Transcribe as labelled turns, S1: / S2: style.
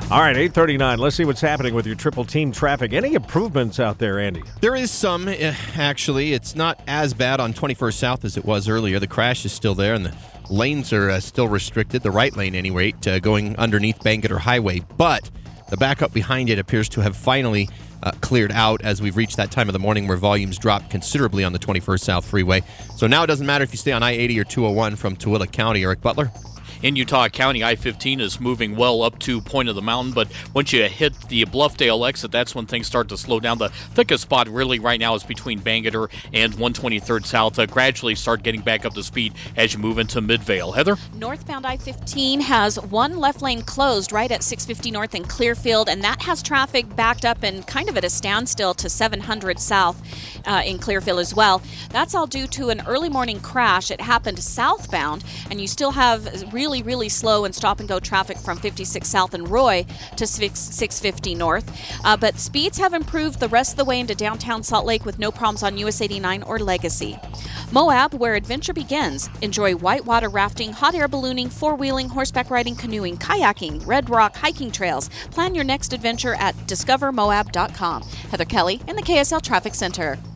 S1: All right, 8:39. Let's see what's happening with your triple team traffic. Any improvements out there, Andy?
S2: There is some, actually. It's not as bad on 21st South as it was earlier. The crash is still there, and the lanes are still restricted, the right lane anyway, going underneath Bangerter Highway. But the backup behind it appears to have finally cleared out as we've reached that time of the morning where volumes dropped considerably on the 21st South Freeway. So now it doesn't matter if you stay on I-80 or 201 from Tooele County. Eric Butler?
S3: In Utah County, I-15 is moving well up to Point of the Mountain, but once you hit the Bluffdale exit, that's when things start to slow down. The thickest spot really right now is between Bangerter and 123rd South. Gradually start getting back up to speed as you move into Midvale. Heather?
S4: Northbound I-15 has one left lane closed right at 650 North in Clearfield, and that has traffic backed up and kind of at a standstill to 700 South in Clearfield as well. That's all due to an early morning crash. It happened southbound, and you still have really slow and stop-and-go traffic from 56 South and Roy to 650 North. But speeds have improved the rest of the way into downtown Salt Lake with no problems on US 89 or Legacy. Moab, where adventure begins. Enjoy whitewater rafting, hot air ballooning, four-wheeling, horseback riding, canoeing, kayaking, Red Rock hiking trails. Plan your next adventure at discovermoab.com. Heather Kelly in the KSL Traffic Center.